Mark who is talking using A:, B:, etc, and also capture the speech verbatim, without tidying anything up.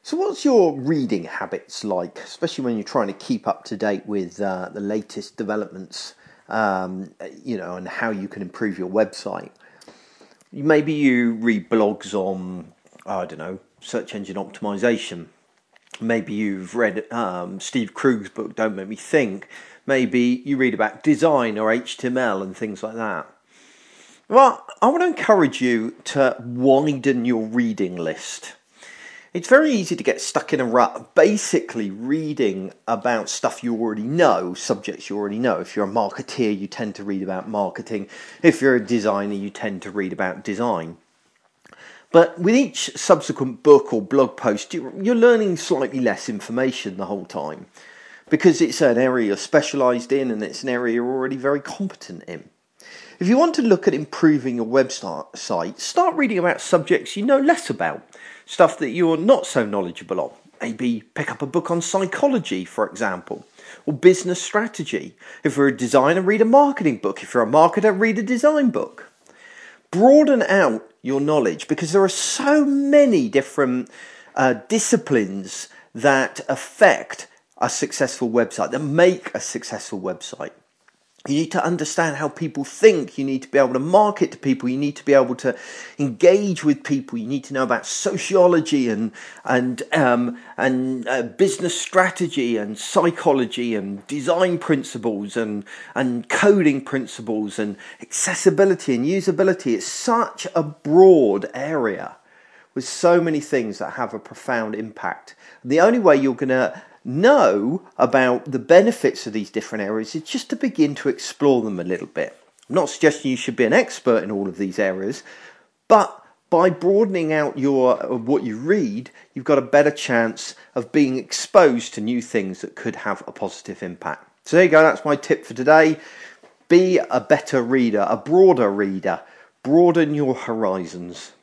A: So what's your reading habits like, especially when you're trying to keep up to date with uh, the latest developments, um, you know, and how you can improve your website? Maybe you read blogs on, I don't know, search engine optimization. Maybe you've read um, Steve Krug's book, Don't Make Me Think. Maybe you read about design or H T M L and things like that. Well, I want to encourage you to widen your reading list. It's very easy to get stuck in a rut, basically reading about stuff you already know, subjects you already know. If you're a marketeer, you tend to read about marketing. If you're a designer, you tend to read about design. But with each subsequent book or blog post, you're learning slightly less information the whole time, because it's an area you're specialised in and it's an area you're already very competent in. If you want to look at improving your website, start reading about subjects you know less about, stuff that you're not so knowledgeable on. Maybe pick up a book on psychology, for example, or business strategy. If you're a designer, read a marketing book. If you're a marketer, read a design book. Broaden out your knowledge, because there are so many different uh, disciplines that affect a successful website, that make a successful website. You need to understand how people think. You need to be able to market to people. You need to be able to engage with people. You need to know about sociology and and um, and uh, business strategy and psychology and design principles and and coding principles and accessibility and usability. It's such a broad area with so many things that have a profound impact. The only way you're going to know about the benefits of these different areas is just to begin to explore them a little bit. I'm not suggesting you should be an expert in all of these areas, but by broadening out your what you read, you've got a better chance of being exposed to new things that could have a positive impact. So there you go, that's my tip for today. Be a better reader, a broader reader. Broaden your horizons.